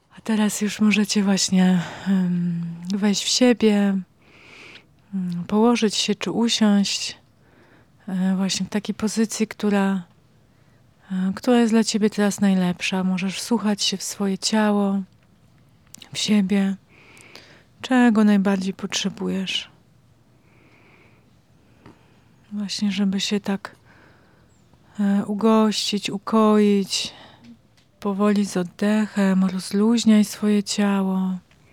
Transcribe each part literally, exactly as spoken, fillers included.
A teraz już możecie właśnie um, wejść w siebie, um, położyć się czy usiąść um, właśnie w takiej pozycji, która, um, która jest dla ciebie teraz najlepsza. Możesz wsłuchać się w swoje ciało, w siebie, czego najbardziej potrzebujesz. Właśnie, żeby się tak um, ugościć, ukoić, powoli z oddechem, rozluźniaj swoje ciało.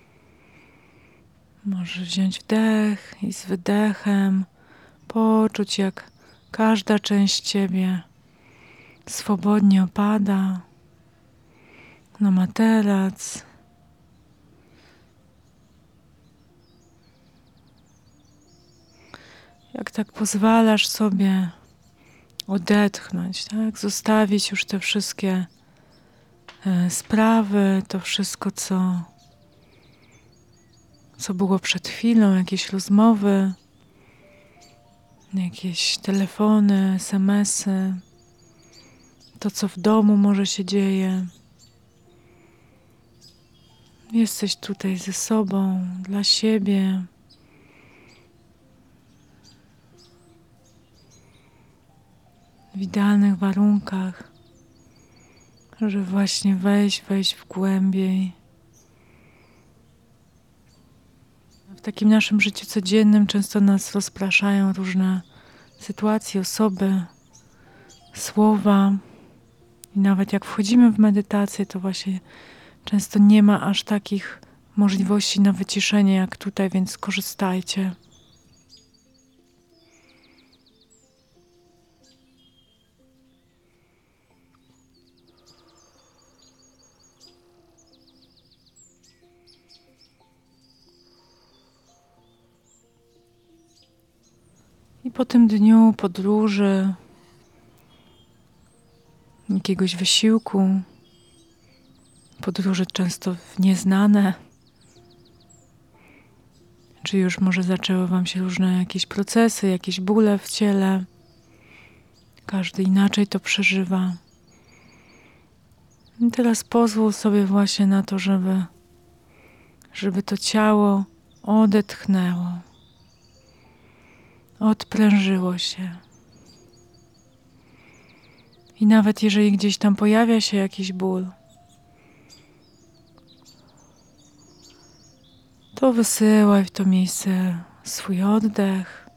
Możesz wziąć wdech i z wydechem poczuć, jak każda część ciebie swobodnie opada na materac. Jak tak pozwalasz sobie odetchnąć, tak? Zostawić już te wszystkie e, sprawy, to wszystko, co, co było przed chwilą, jakieś rozmowy, jakieś telefony, es em esy, to, co w domu może się dzieje. Jesteś tutaj ze sobą, dla siebie. W idealnych warunkach, żeby właśnie wejść, wejść w głębiej. W takim naszym życiu codziennym często nas rozpraszają różne sytuacje, osoby, słowa. I nawet jak wchodzimy w medytację, to właśnie często nie ma aż takich możliwości na wyciszenie jak tutaj, więc korzystajcie. I po tym dniu podróży, jakiegoś wysiłku, podróży często w nieznane, czy już może zaczęły wam się różne jakieś procesy, jakieś bóle w ciele. Każdy inaczej to przeżywa. I teraz pozwól sobie właśnie na to, żeby, żeby to ciało odetchnęło, odprężyło się. I nawet jeżeli gdzieś tam pojawia się jakiś ból, to wysyłaj w to miejsce swój oddech.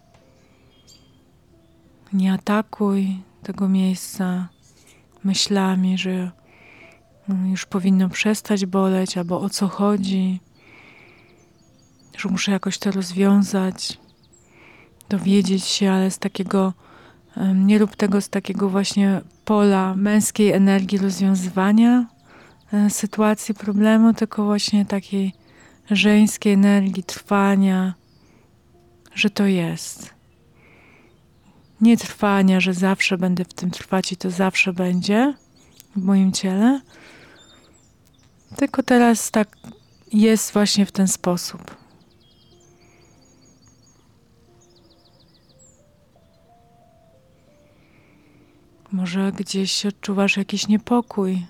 Nie atakuj tego miejsca myślami, że już powinno przestać boleć, albo o co chodzi, że muszę jakoś to rozwiązać, dowiedzieć się, ale z takiego, nie rób tego z takiego właśnie pola męskiej energii rozwiązywania sytuacji, problemu, tylko właśnie takiej żeńskiej energii trwania, że to jest. Nie trwania, że zawsze będę w tym trwać i to zawsze będzie w moim ciele, tylko teraz tak jest właśnie w ten sposób. Może gdzieś odczuwasz jakiś niepokój,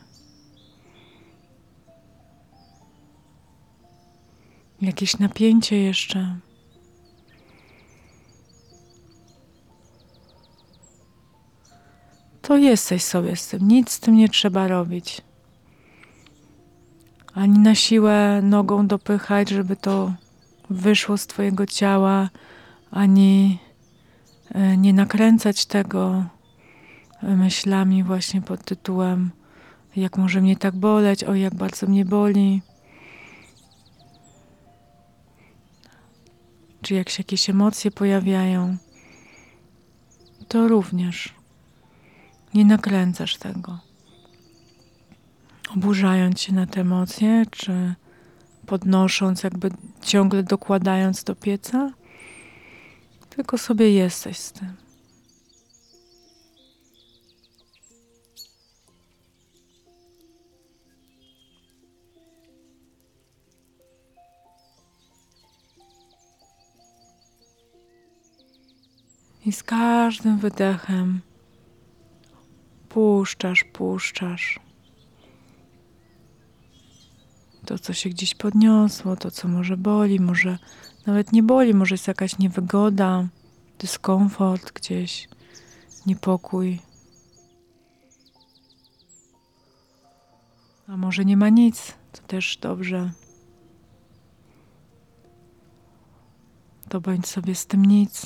jakieś napięcie jeszcze. To jesteś sobie z tym, nic z tym nie trzeba robić. Ani na siłę nogą dopychać, żeby to wyszło z twojego ciała, ani nie nakręcać tego myślami właśnie pod tytułem jak może mnie tak boleć, o jak bardzo mnie boli. Czy jak się jakieś emocje pojawiają, to również nie nakręcasz tego. Oburzając się na te emocje, czy podnosząc, jakby ciągle dokładając do pieca, tylko sobie jesteś z tym. I z każdym wydechem puszczasz, puszczasz To, co się gdzieś podniosło, to, co może boli, może nawet nie boli, może jest jakaś niewygoda, dyskomfort gdzieś, niepokój. A może nie ma nic, to też dobrze. To bądź sobie z tym nic.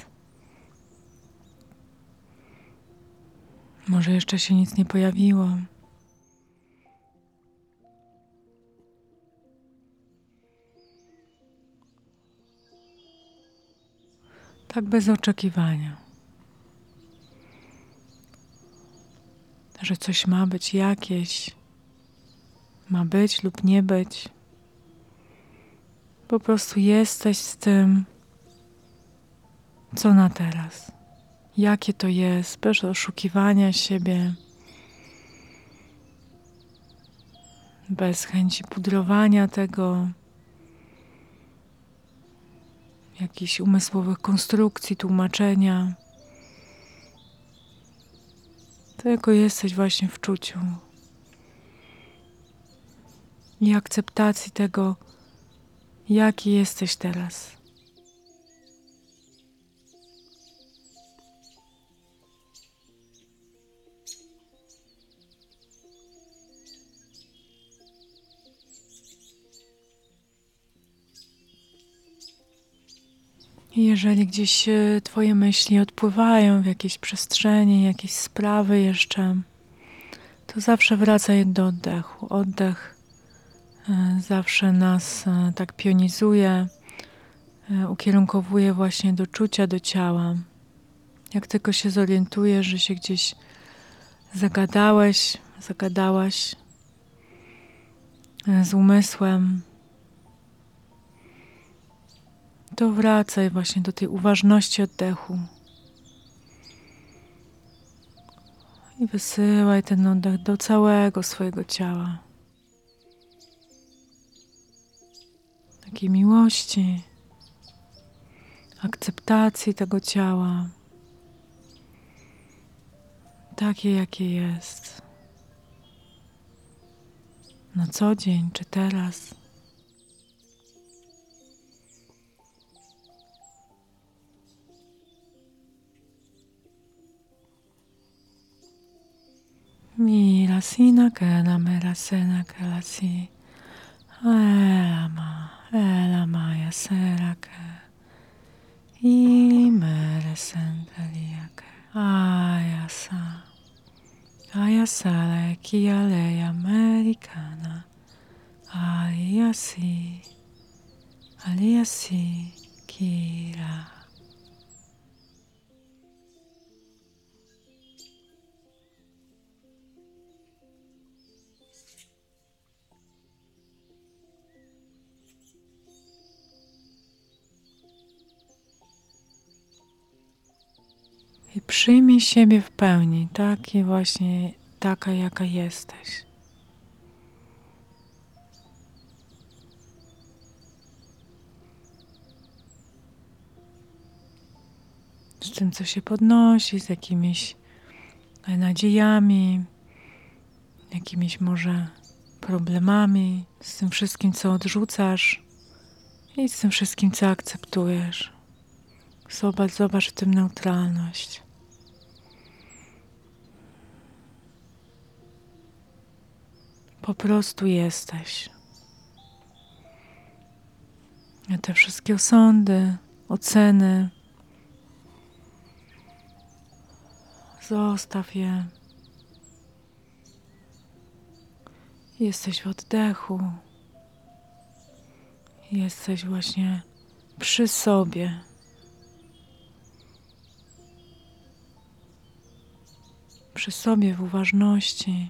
Może jeszcze się nic nie pojawiło. Tak bez oczekiwania. Że coś ma być jakieś, ma być lub nie być. Po prostu jesteś z tym, co na teraz. Jakie to jest, bez oszukiwania siebie, bez chęci pudrowania tego, jakichś umysłowych konstrukcji, tłumaczenia. Tylko jesteś właśnie w czuciu i akceptacji tego, jaki jesteś teraz. I jeżeli gdzieś twoje myśli odpływają w jakieś przestrzenie, jakieś sprawy jeszcze, to zawsze wracaj do oddechu. Oddech zawsze nas tak pionizuje, ukierunkowuje właśnie do czucia, do ciała. Jak tylko się zorientujesz, że się gdzieś zagadałeś, zagadałaś z umysłem, to wracaj właśnie do tej uważności oddechu. I wysyłaj ten oddech do całego swojego ciała. Takiej miłości, akceptacji tego ciała. Takie, jakie jest. Na co dzień, czy teraz. Mira sina kena mera sena kelasi. Elama, elama ya serake. I mere senteliake. Ayasa. Ayasale kialeja americana. Aliasi. Aliasi kira. I przyjmij siebie w pełni, taki właśnie, taka jaka jesteś. Z tym, co się podnosi, z jakimiś nadziejami, jakimiś może problemami, z tym wszystkim, co odrzucasz i z tym wszystkim, co akceptujesz. Zobacz, zobacz w tym neutralność. Po prostu jesteś. A te wszystkie osądy, oceny, zostaw je. Jesteś w oddechu. Jesteś właśnie przy sobie. Przy sobie w uważności.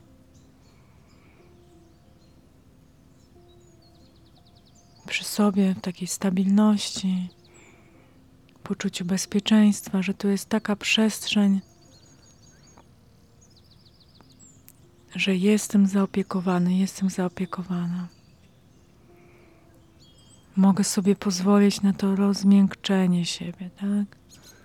Przy sobie w takiej stabilności, poczuciu bezpieczeństwa, że tu jest taka przestrzeń, że jestem zaopiekowany, jestem zaopiekowana. Mogę sobie pozwolić na to rozmiękczenie siebie, tak?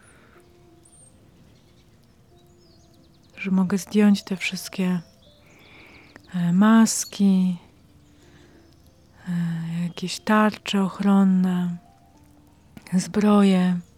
Że mogę zdjąć te wszystkie maski, jakieś tarcze ochronne, zbroje,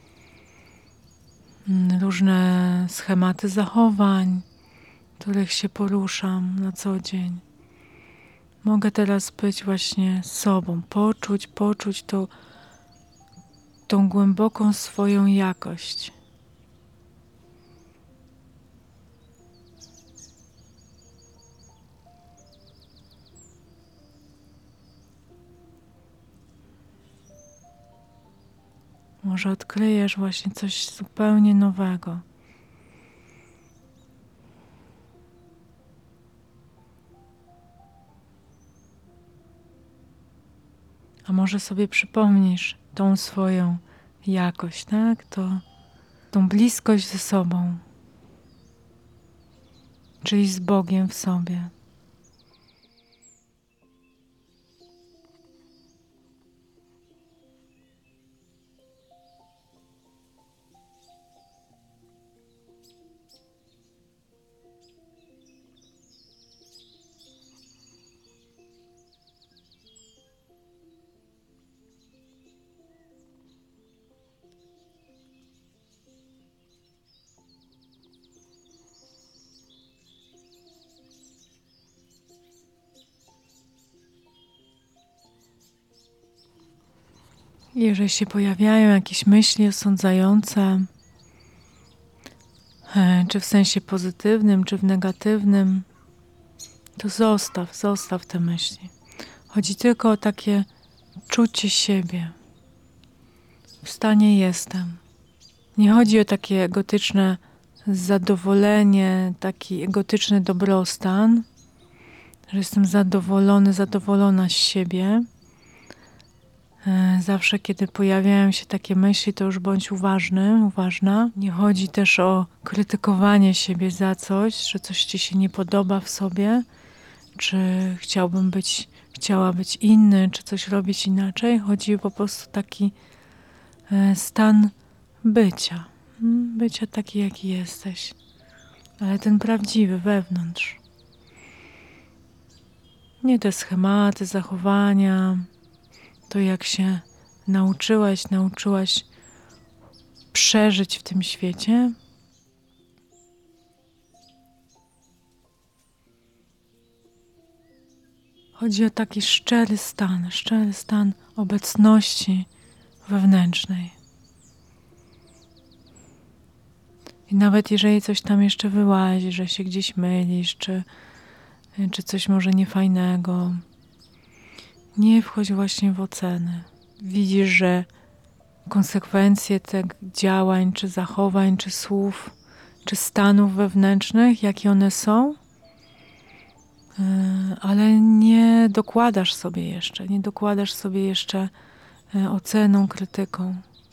różne schematy zachowań, w których się poruszam na co dzień. Mogę teraz być właśnie sobą, poczuć, poczuć to, tą głęboką swoją jakość. Może odkryjesz właśnie coś zupełnie nowego. A może sobie przypomnisz tą swoją jakość, tak? To, tą bliskość ze sobą, czyli z Bogiem w sobie. Jeżeli się pojawiają jakieś myśli osądzające, czy w sensie pozytywnym, czy w negatywnym, to zostaw, zostaw te myśli. Chodzi tylko o takie czucie siebie. W stanie jestem. Nie chodzi o takie egotyczne zadowolenie, taki egotyczny dobrostan, że jestem zadowolony, zadowolona z siebie. Zawsze, kiedy pojawiają się takie myśli, to już bądź uważny, uważna. Nie chodzi też o krytykowanie siebie za coś, że coś ci się nie podoba w sobie, czy chciałbym być, chciała być inny, czy coś robić inaczej. Chodzi po prostu o taki stan bycia. Bycia taki, jaki jesteś. Ale ten prawdziwy, wewnątrz. Nie te schematy, zachowania, to jak się nauczyłaś, nauczyłaś przeżyć w tym świecie. Chodzi o taki szczery stan, szczery stan obecności wewnętrznej. I nawet jeżeli coś tam jeszcze wyłazi, że się gdzieś mylisz, czy, czy coś może niefajnego, nie wchodź właśnie w oceny. Widzisz, że konsekwencje tych działań, czy zachowań, czy słów, czy stanów wewnętrznych, jakie one są, ale nie dokładasz sobie jeszcze, nie dokładasz sobie jeszcze oceną, krytyką.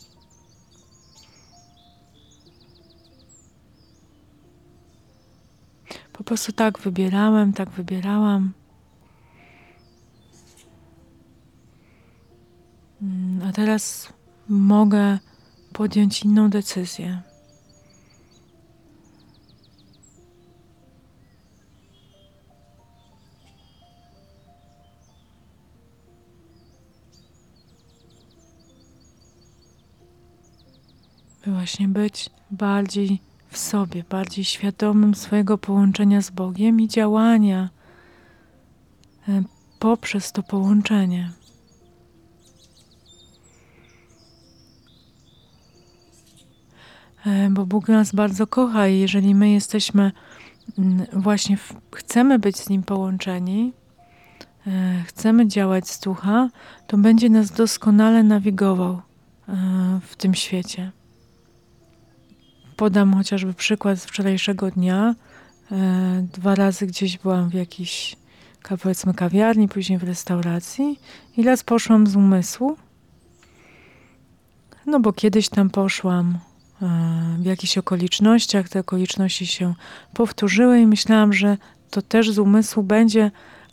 Po prostu tak wybierałem, tak wybierałam. A teraz mogę podjąć inną decyzję. By właśnie być bardziej w sobie, bardziej świadomym swojego połączenia z Bogiem i działania poprzez to połączenie. Bo Bóg nas bardzo kocha i jeżeli my jesteśmy właśnie, w, chcemy być z Nim połączeni, chcemy działać z ducha, to będzie nas doskonale nawigował w tym świecie. Podam chociażby przykład z wczorajszego dnia. Dwa razy gdzieś byłam w jakiejś, powiedzmy, kawiarni, później w restauracji i raz poszłam z umysłu, no bo kiedyś tam poszłam w jakichś okolicznościach, te okoliczności się powtórzyły i myślałam, że to też z umysłu będzie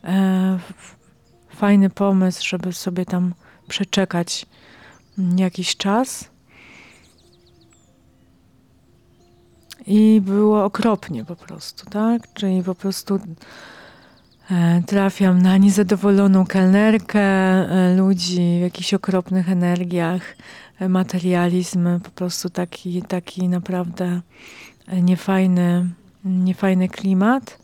fajny pomysł, żeby sobie tam przeczekać jakiś czas. I było okropnie po prostu, tak? Czyli po prostu Trafiam na niezadowoloną kelnerkę, ludzi w jakichś okropnych energiach, materializm, po prostu taki, taki naprawdę niefajny, niefajny klimat.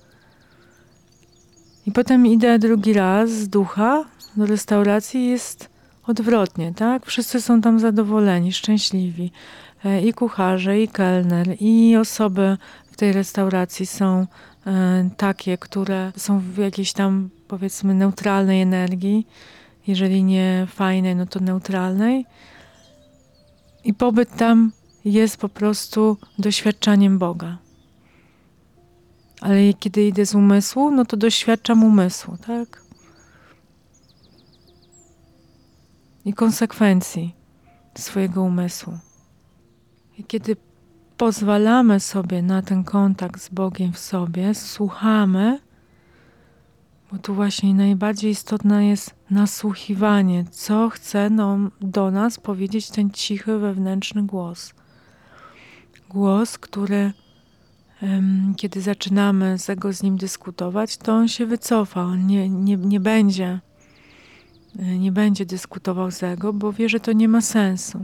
I potem idę drugi raz z ducha do restauracji, jest odwrotnie, tak? Wszyscy są tam zadowoleni, szczęśliwi. I kucharze, i kelner, i osoby w tej restauracji są takie, które są w jakiejś tam, powiedzmy, neutralnej energii. Jeżeli nie fajnej, no to neutralnej. I pobyt tam jest po prostu doświadczaniem Boga. Ale kiedy idę z umysłu, no to doświadczam umysłu, tak? I konsekwencji swojego umysłu. I kiedy pozwalamy sobie na ten kontakt z Bogiem w sobie, słuchamy, bo tu właśnie najbardziej istotne jest nasłuchiwanie, co chce nam, do nas powiedzieć ten cichy, wewnętrzny głos. Głos, który um, kiedy zaczynamy z ego z nim dyskutować, to on się wycofa, on nie, nie, nie będzie nie będzie dyskutował z ego, bo wie, że to nie ma sensu.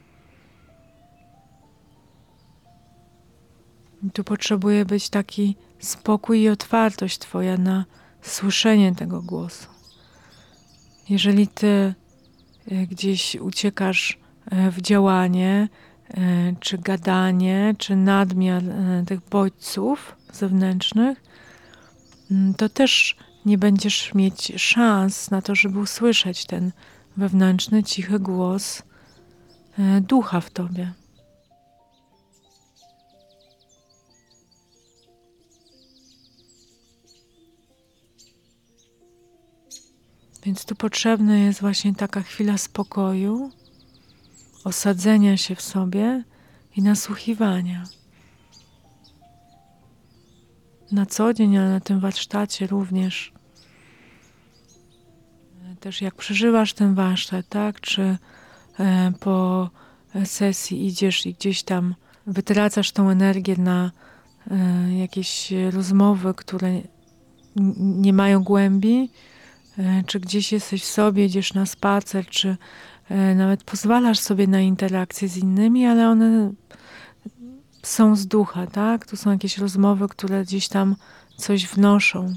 I tu potrzebuje być taki spokój i otwartość twoja na słyszenie tego głosu. Jeżeli ty gdzieś uciekasz w działanie, czy gadanie, czy nadmiar tych bodźców zewnętrznych, to też nie będziesz mieć szans na to, żeby usłyszeć ten wewnętrzny, cichy głos ducha w tobie. Więc tu potrzebna jest właśnie taka chwila spokoju, osadzenia się w sobie i nasłuchiwania. Na co dzień, ale na tym warsztacie również. Też jak przeżywasz ten warsztat, tak? Czy e, po sesji idziesz i gdzieś tam wytracasz tą energię na e, jakieś rozmowy, które n- nie mają głębi, e, czy gdzieś jesteś w sobie, idziesz na spacer, czy e, nawet pozwalasz sobie na interakcje z innymi, ale one są z ducha, tak? To są jakieś rozmowy, które gdzieś tam coś wnoszą.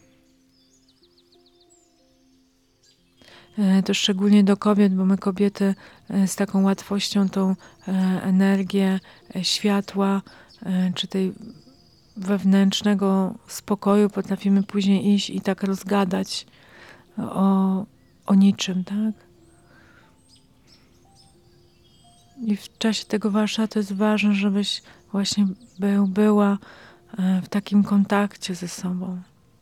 To szczególnie do kobiet, bo my kobiety z taką łatwością tą energię światła, czy tej wewnętrznego spokoju potrafimy później iść i tak rozgadać o, o niczym, tak? I w czasie tego warsztatu jest ważne, żebyś właśnie był, była w takim kontakcie ze sobą,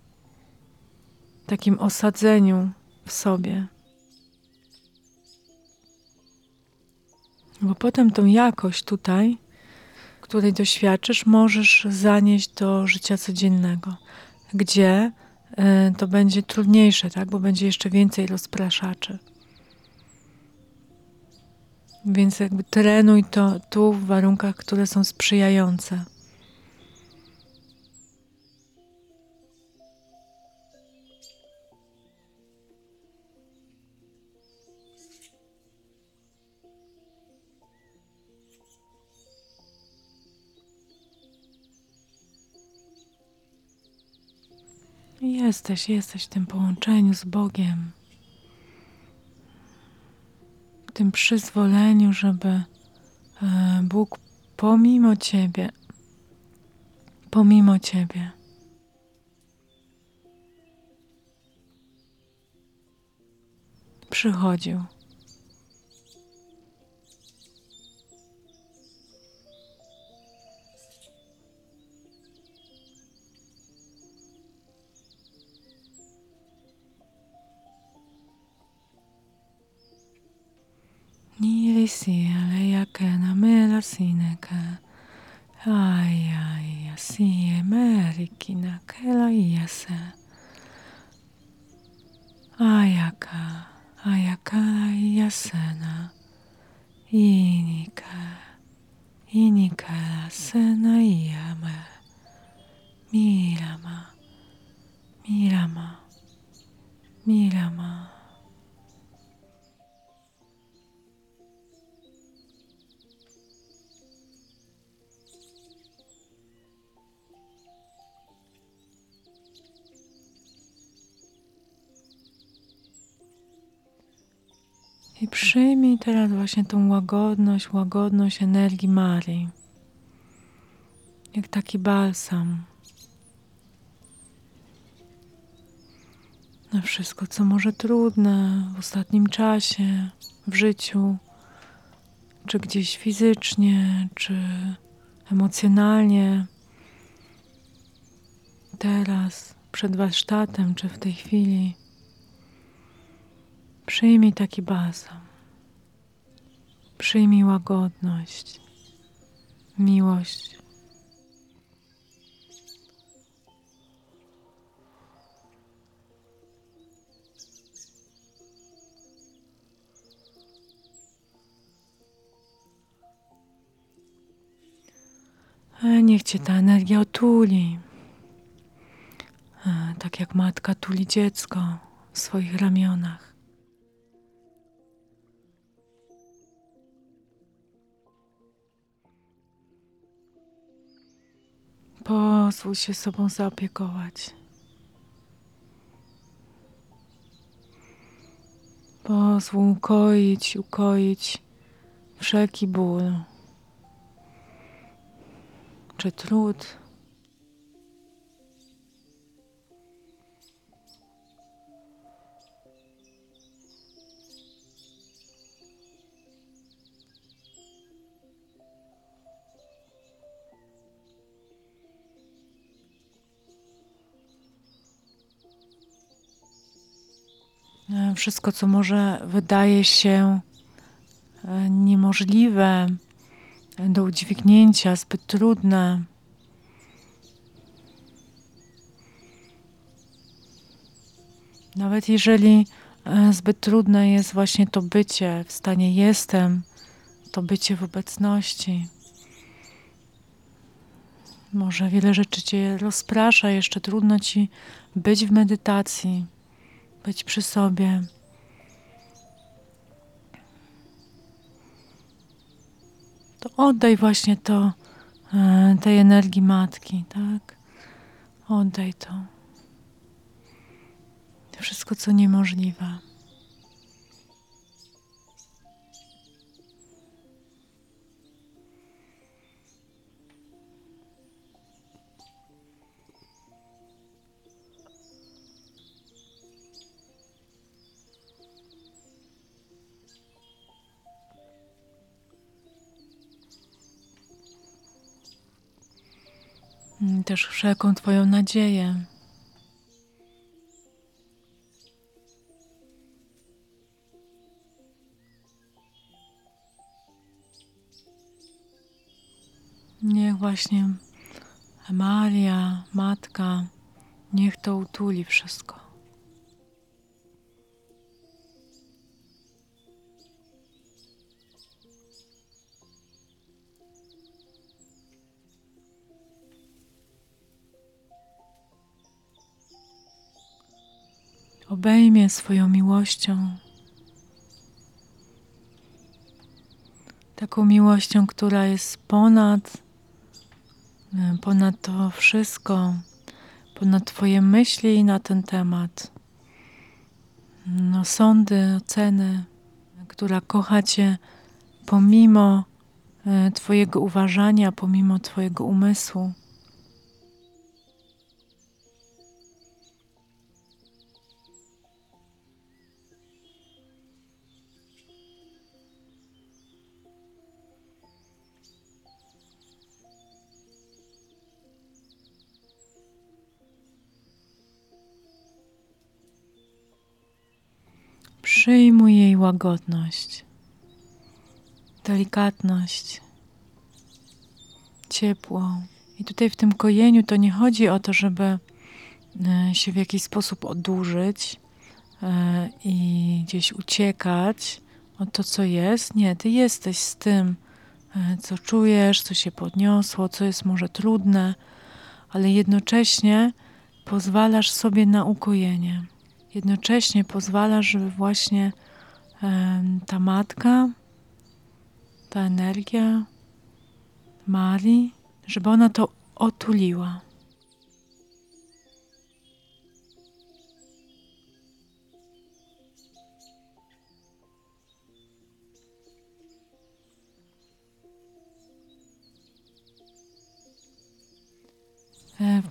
w takim osadzeniu w sobie. Bo potem tą jakość tutaj, której doświadczysz, możesz zanieść do życia codziennego, gdzie y, to będzie trudniejsze, tak? Bo będzie jeszcze więcej rozpraszaczy. Więc jakby trenuj to tu w warunkach, które są sprzyjające. Jesteś, jesteś w tym połączeniu z Bogiem. W tym przyzwoleniu, żeby Bóg pomimo Ciebie, pomimo Ciebie przychodził. Nirisi aleyakena melasineka. Ai ai asi emerikina kela iase. Ayaka ayakala iasena. Inika inikala sena iame. Mirama mirama. I przyjmij teraz właśnie tą łagodność, łagodność energii Marii. Jak taki balsam na wszystko, co może trudne w ostatnim czasie, w życiu, czy gdzieś fizycznie, czy emocjonalnie. Teraz, przed warsztatem, czy w tej chwili. Przyjmij taki balsam. Przyjmij łagodność, miłość. E, Niech Cię ta energia otuli. E, Tak jak matka tuli dziecko w swoich ramionach. Pozwól się sobą zaopiekować. Pozwól ukoić, ukoić wszelki ból czy trud. E, Wszystko, co może wydaje się e, niemożliwe do udźwignięcia, zbyt trudne. Nawet jeżeli e, zbyt trudne jest właśnie to bycie w stanie jestem, to bycie w obecności. Może wiele rzeczy Cię rozprasza, jeszcze trudno Ci być w medytacji, być przy sobie. To oddaj właśnie to e, tej energii matki, tak? Oddaj to. Wszystko, co niemożliwe. Mm, Też wszelką Twoją nadzieję. Niech właśnie Maria, Matka, niech to utuli wszystko. Obejmie swoją miłością. Taką miłością, która jest ponad, ponad to wszystko, ponad Twoje myśli na ten temat. No, sądy, oceny, która kocha Cię pomimo e, Twojego uważania, pomimo Twojego umysłu. Przyjmuj jej łagodność, delikatność, ciepło. I tutaj w tym kojeniu to nie chodzi o to, żeby e, się w jakiś sposób odurzyć e, i gdzieś uciekać od to, co jest. Nie, Ty jesteś z tym, e, co czujesz, co się podniosło, co jest może trudne, ale jednocześnie pozwalasz sobie na ukojenie. Jednocześnie pozwalasz, żeby właśnie e, ta matka, ta energia Marii, żeby ona to otuliła.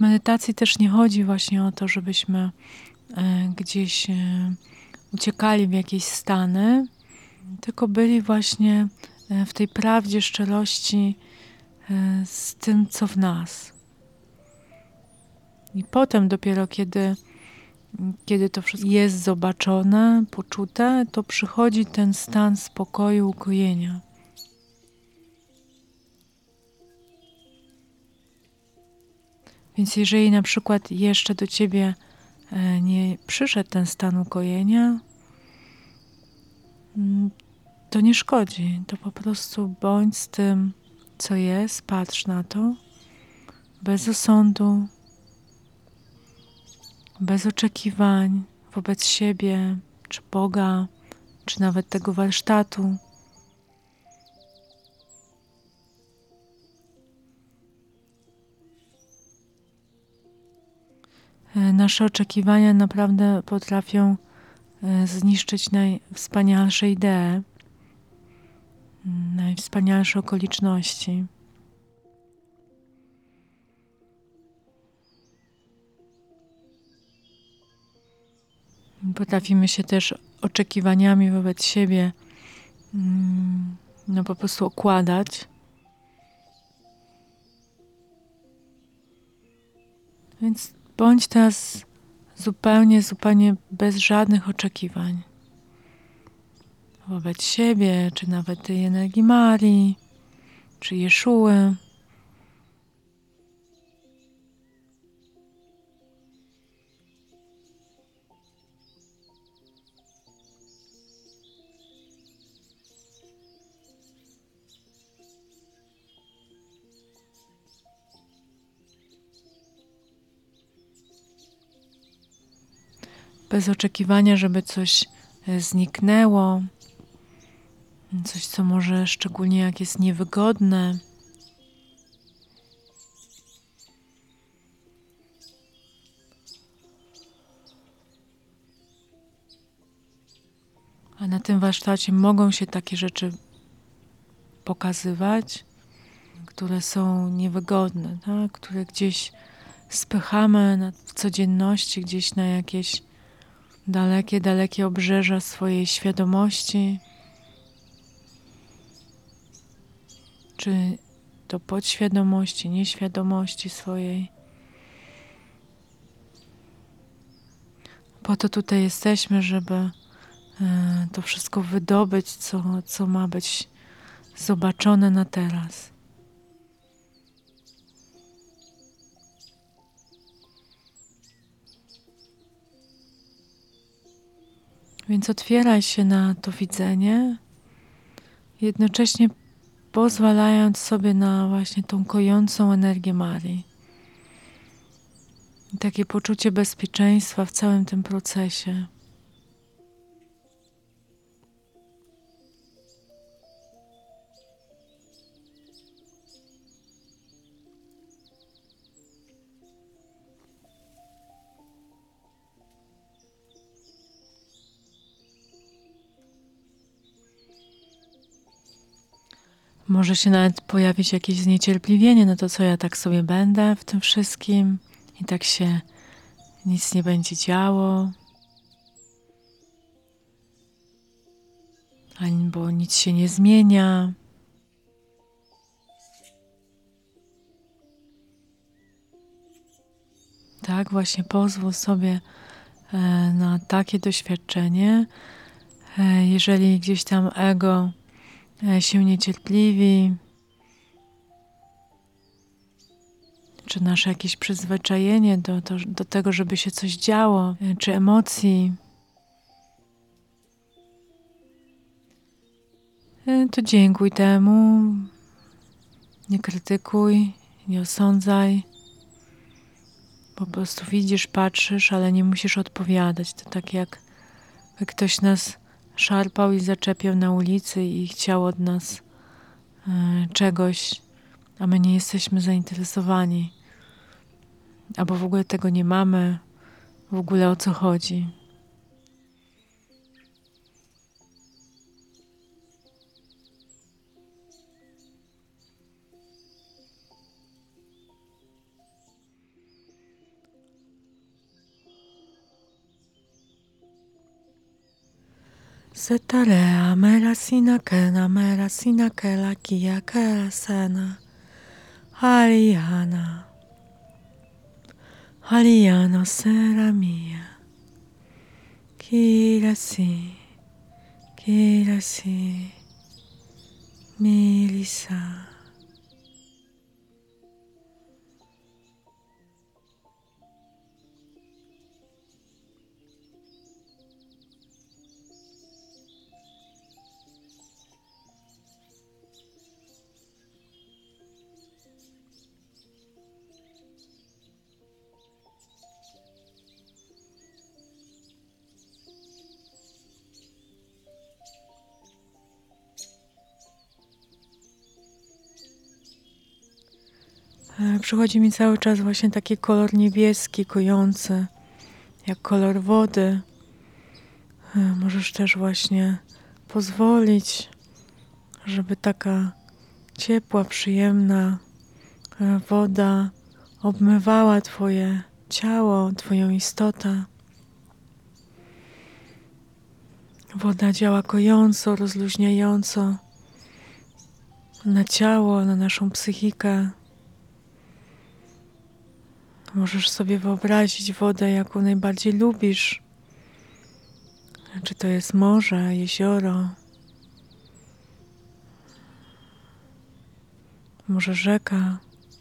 medytacji też nie chodzi właśnie o to, żebyśmy gdzieś uciekali w jakieś stany, tylko byli właśnie w tej prawdzie, szczerości z tym, co w nas. I potem dopiero, kiedy, kiedy to wszystko jest zobaczone, poczute, to przychodzi ten stan spokoju, ukojenia. Więc jeżeli na przykład jeszcze do ciebie nie przyszedł ten stan ukojenia, to nie szkodzi. To po prostu bądź z tym, co jest, patrz na to, bez osądu, bez oczekiwań wobec siebie, czy Boga, czy nawet tego warsztatu. Nasze oczekiwania naprawdę potrafią zniszczyć najwspanialsze idee, najwspanialsze okoliczności. Potrafimy się też oczekiwaniami wobec siebie no po prostu okładać. Więc bądź teraz zupełnie, zupełnie bez żadnych oczekiwań wobec siebie, czy nawet tej energii Marii, czy Jeszuły. Bez oczekiwania, żeby coś zniknęło, coś, co może szczególnie jak jest niewygodne. A na tym warsztacie mogą się takie rzeczy pokazywać, które są niewygodne, tak? Które gdzieś spychamy w codzienności, gdzieś na jakieś dalekie, dalekie obrzeża swojej świadomości, czy do podświadomości, nieświadomości swojej. Po to tutaj jesteśmy, żeby to wszystko wydobyć, co, co ma być zobaczone na teraz. Więc otwieraj się na to widzenie, jednocześnie pozwalając sobie na właśnie tą kojącą energię Marii. I takie poczucie bezpieczeństwa w całym tym procesie. Może się nawet pojawić jakieś zniecierpliwienie, no to co ja tak sobie będę w tym wszystkim i tak się nic nie będzie działo, albo nic się nie zmienia. Tak, właśnie pozwól sobie na takie doświadczenie. Jeżeli gdzieś tam ego się niecierpliwi, czy nasze jakieś przyzwyczajenie do, do, do tego, żeby się coś działo, czy emocji, to dziękuj temu, nie krytykuj, nie osądzaj. Po prostu widzisz, patrzysz, ale nie musisz odpowiadać. To tak jak, jak ktoś nas szarpał i zaczepiał na ulicy i chciał od nas y, czegoś, a my nie jesteśmy zainteresowani. Albo w ogóle tego nie mamy, w ogóle o co chodzi. Setarea mera sina kena mera sina kela kia kera sena. Haryana. Haryana sera mia. Kirasi. Kirasi. Milisa. Przychodzi mi cały czas właśnie taki kolor niebieski, kojący, jak kolor wody. Możesz też właśnie pozwolić, żeby taka ciepła, przyjemna woda obmywała Twoje ciało, Twoją istotę. Woda działa kojąco, rozluźniająco na ciało, na naszą psychikę. Możesz sobie wyobrazić wodę, jaką najbardziej lubisz. Czy to jest morze, jezioro, może rzeka.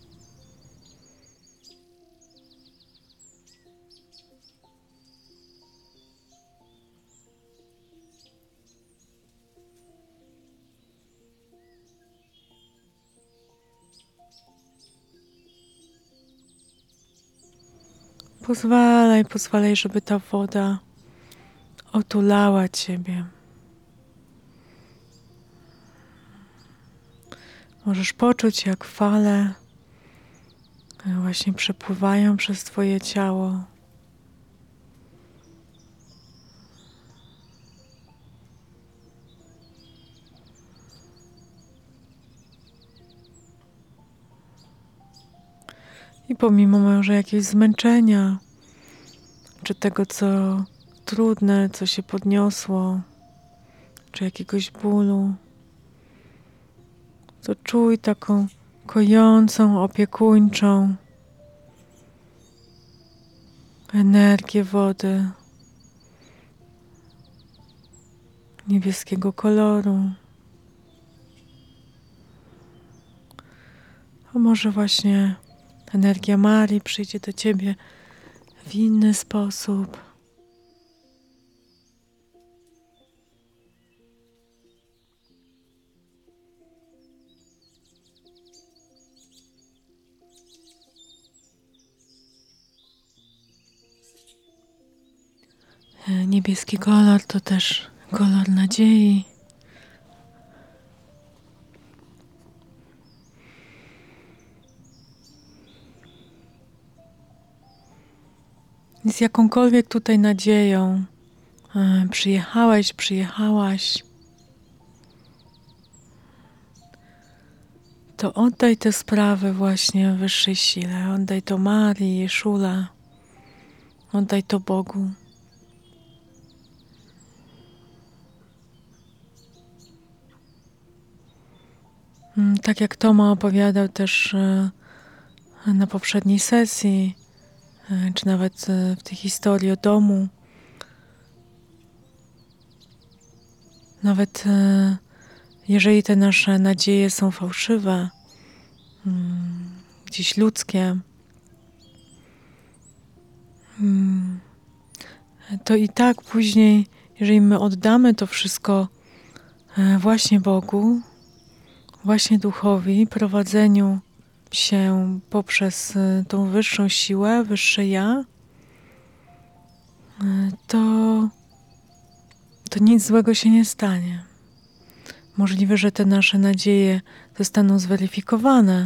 Pozwalaj, pozwalaj, żeby ta woda otulała Ciebie. Możesz poczuć, jak fale właśnie przepływają przez Twoje ciało. I pomimo może jakiegoś zmęczenia, czy tego, co trudne, co się podniosło, czy jakiegoś bólu, to czuj taką kojącą, opiekuńczą energię wody niebieskiego koloru. A może właśnie energia Marii przyjdzie do Ciebie w inny sposób. Niebieski kolor to też kolor nadziei. Z jakąkolwiek tutaj nadzieją przyjechałeś, przyjechałaś, to oddaj te sprawy właśnie wyższej sile. Oddaj to Marii, Jeszule. Oddaj to Bogu. Tak jak Toma opowiadał też na poprzedniej sesji, czy nawet w tej historii o domu, nawet jeżeli te nasze nadzieje są fałszywe, gdzieś ludzkie, to i tak później, jeżeli my oddamy to wszystko właśnie Bogu, właśnie Duchowi, prowadzeniu się poprzez tą wyższą siłę, wyższe ja, to, to nic złego się nie stanie. Możliwe, że te nasze nadzieje zostaną zweryfikowane.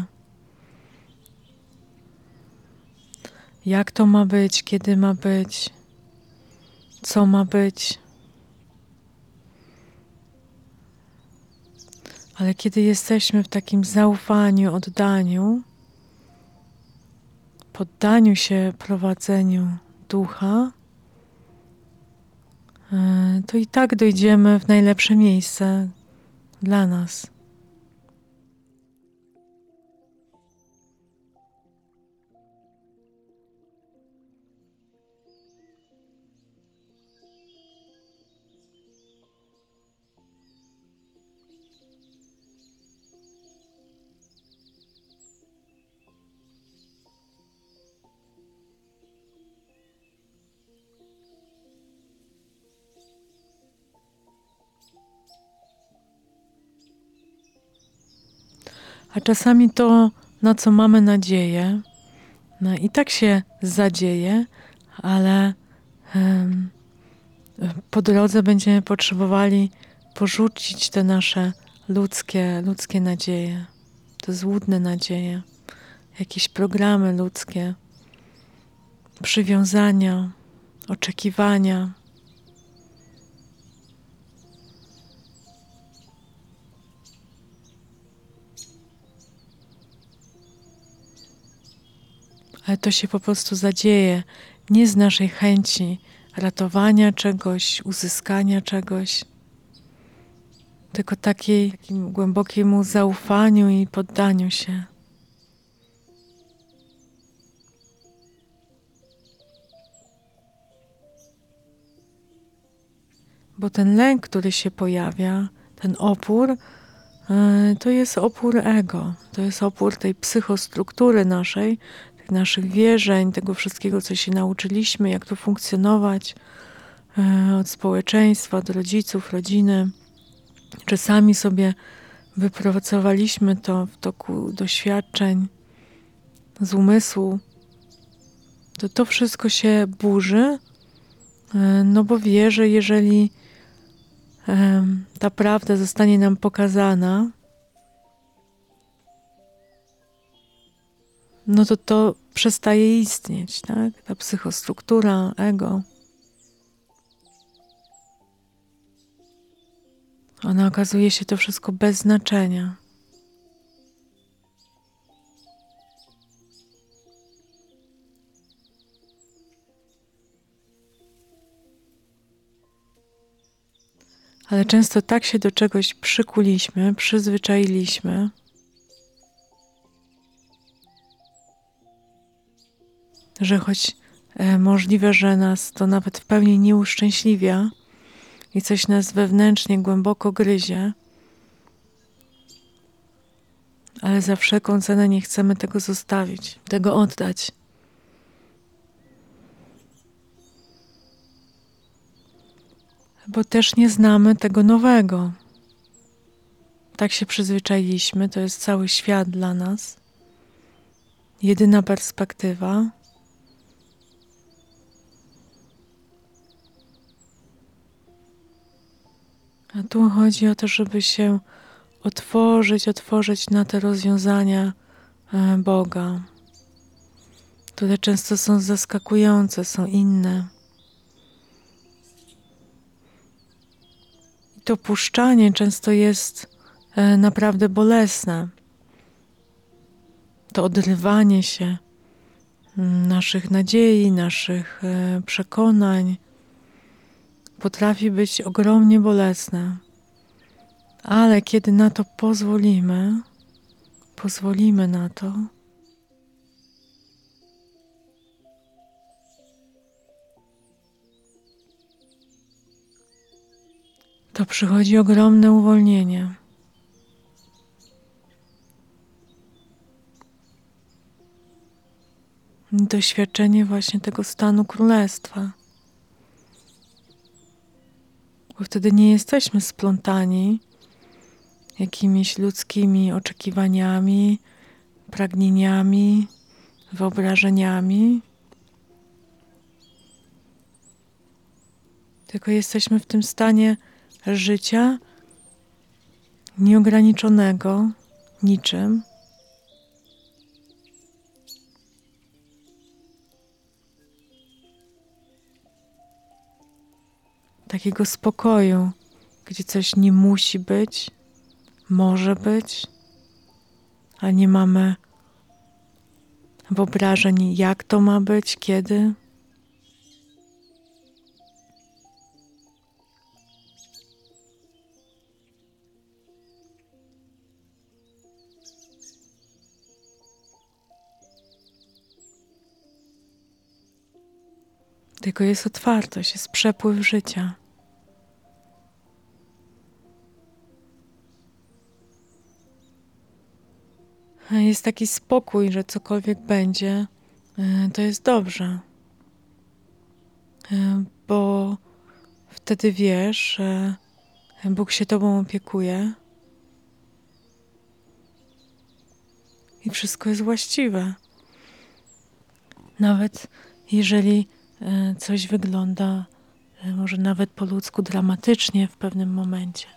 Jak to ma być, kiedy ma być, co ma być. Ale kiedy jesteśmy w takim zaufaniu, oddaniu, poddaniu się prowadzeniu Ducha, to i tak dojdziemy w najlepsze miejsce dla nas. A czasami to, na co mamy nadzieję, no i tak się zadzieje, ale um, po drodze będziemy potrzebowali porzucić te nasze ludzkie, ludzkie nadzieje, te złudne nadzieje, jakieś programy ludzkie, przywiązania, oczekiwania. Ale to się po prostu zadzieje nie z naszej chęci ratowania czegoś, uzyskania czegoś, tylko takiej, takim głębokiemu zaufaniu i poddaniu się. Bo ten lęk, który się pojawia, ten opór, to jest opór ego, to jest opór tej psychostruktury naszej, tych naszych wierzeń, tego wszystkiego, co się nauczyliśmy, jak to funkcjonować od społeczeństwa, od rodziców, rodziny. Czasami sobie wypracowaliśmy to w toku doświadczeń z umysłu, to to wszystko się burzy, no bo wie, że jeżeli ta prawda zostanie nam pokazana, no to to przestaje istnieć, tak? Ta psychostruktura, ego. Ona okazuje się to wszystko bez znaczenia. Ale często tak się do czegoś przykuliśmy, przyzwyczailiśmy, że choć e, możliwe, że nas to nawet w pełni nie uszczęśliwia i coś nas wewnętrznie głęboko gryzie, ale za wszelką cenę nie chcemy tego zostawić, tego oddać. Bo też nie znamy tego nowego. Tak się przyzwyczailiśmy, to jest cały świat dla nas. Jedyna perspektywa. A tu chodzi o to, żeby się otworzyć, otworzyć na te rozwiązania Boga, które często są zaskakujące, są inne. I to puszczanie często jest naprawdę bolesne. To odrywanie się naszych nadziei, naszych przekonań potrafi być ogromnie bolesne. Ale kiedy na to pozwolimy, pozwolimy na to, to przychodzi ogromne uwolnienie. Doświadczenie właśnie tego stanu królestwa. Bo wtedy nie jesteśmy splątani jakimiś ludzkimi oczekiwaniami, pragnieniami, wyobrażeniami. Tylko jesteśmy w tym stanie życia nieograniczonego niczym. Takiego spokoju, gdzie coś nie musi być, może być, a nie mamy wyobrażeń, jak to ma być, kiedy. tylko jest otwartość, jest przepływ życia. Jest taki spokój, że cokolwiek będzie, to jest dobrze. Bo wtedy wiesz, że Bóg się tobą opiekuje i wszystko jest właściwe. Nawet jeżeli coś wygląda może nawet po ludzku dramatycznie w pewnym momencie.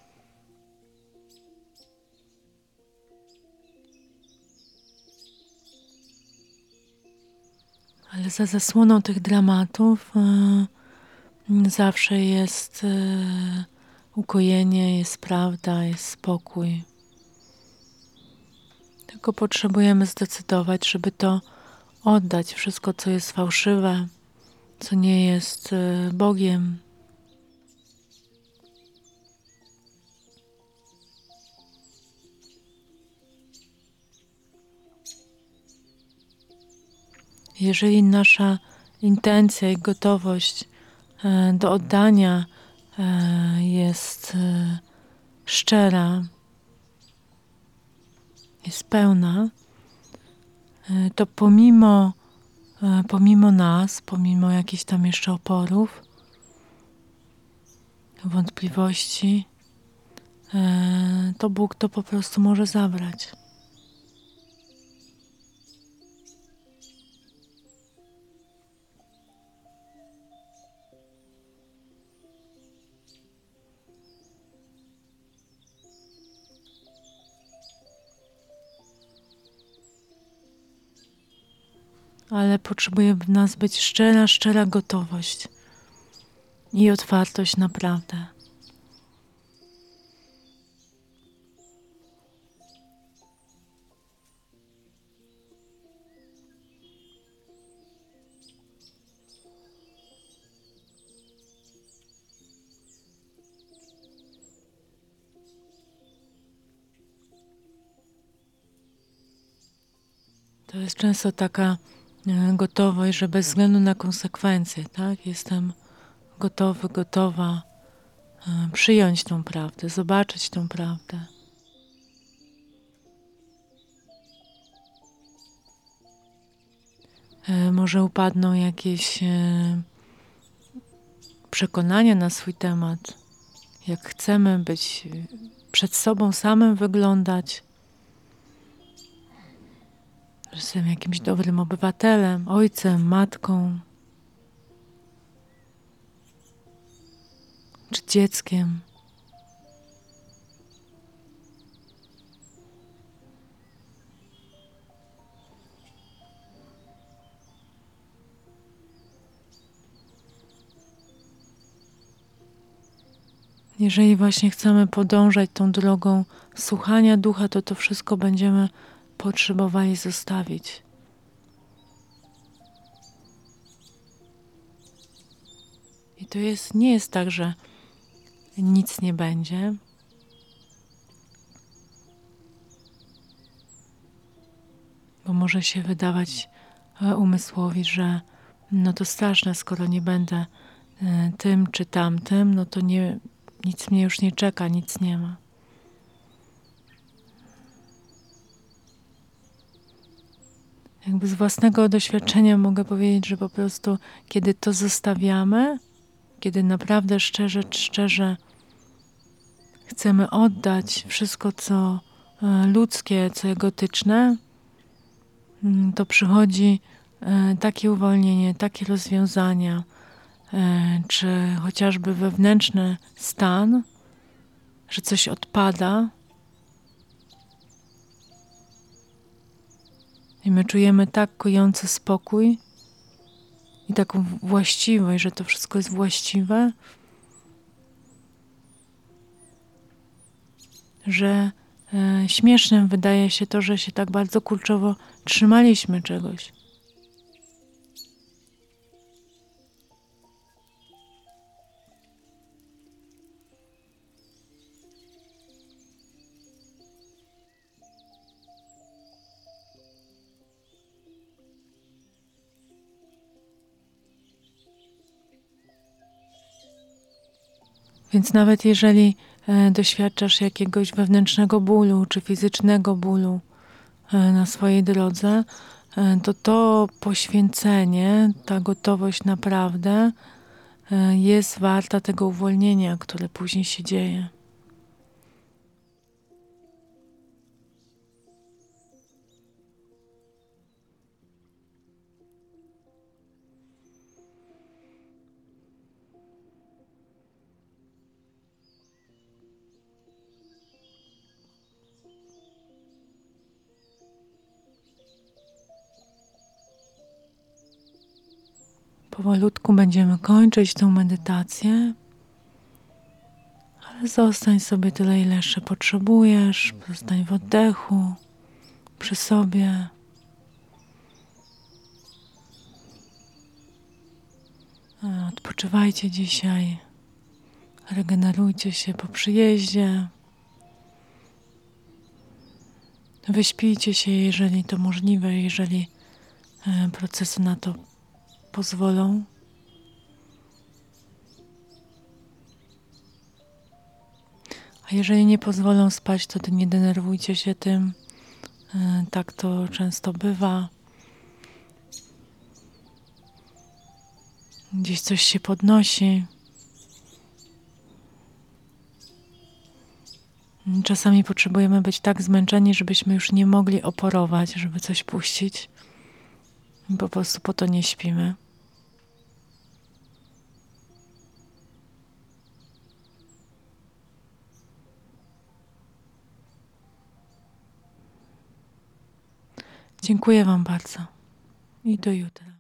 Ale za zasłoną tych dramatów y, zawsze jest y, ukojenie, jest prawda, jest spokój. Tylko potrzebujemy zdecydować, żeby to oddać, wszystko, co jest fałszywe, co nie jest y, Bogiem. Jeżeli nasza intencja i gotowość do oddania jest szczera, jest pełna, to pomimo, pomimo nas, pomimo jakichś tam jeszcze oporów, wątpliwości, to Bóg to po prostu może zabrać. Ale potrzebuje w nas być szczera, szczera gotowość i otwartość naprawdę. To jest często taka gotowość, że bez względu na konsekwencje, tak? Jestem gotowy, gotowa przyjąć tą prawdę, zobaczyć tą prawdę. Może upadną jakieś przekonania na swój temat, jak chcemy być przed sobą samym wyglądać, że jestem jakimś dobrym obywatelem, ojcem, matką czy dzieckiem. Jeżeli właśnie chcemy podążać tą drogą słuchania ducha, to to wszystko będziemy potrzebowali zostawić. I to jest, nie jest tak, że nic nie będzie. Bo może się wydawać umysłowi, że no to straszne, skoro nie będę tym czy tamtym, no to nie, nic mnie już nie czeka, nic nie ma. Jakby z własnego doświadczenia mogę powiedzieć, że po prostu kiedy to zostawiamy, kiedy naprawdę szczerze, szczerze chcemy oddać wszystko, co ludzkie, co egotyczne, to przychodzi takie uwolnienie, takie rozwiązania, czy chociażby wewnętrzny stan, że coś odpada i my czujemy tak kojący spokój i taką właściwość, że to wszystko jest właściwe, że e, śmiesznym wydaje się to, że się tak bardzo kurczowo trzymaliśmy czegoś. Więc nawet jeżeli e, doświadczasz jakiegoś wewnętrznego bólu czy fizycznego bólu e, na swojej drodze, e, to to poświęcenie, ta gotowość naprawdę e, jest warta tego uwolnienia, które później się dzieje. Powolutku będziemy kończyć tę medytację, ale zostań sobie tyle, ile jeszcze potrzebujesz. Zostań w oddechu, przy sobie. Odpoczywajcie dzisiaj, regenerujcie się po przyjeździe. Wyśpijcie się, jeżeli to możliwe, jeżeli procesy na to pozwolą. A jeżeli nie pozwolą spać, to nie denerwujcie się tym. Tak to często bywa. Gdzieś coś się podnosi. Czasami potrzebujemy być tak zmęczeni, żebyśmy już nie mogli oporować, żeby coś puścić. I po prostu po to nie śpimy. Dziękuję Wam bardzo i do jutra.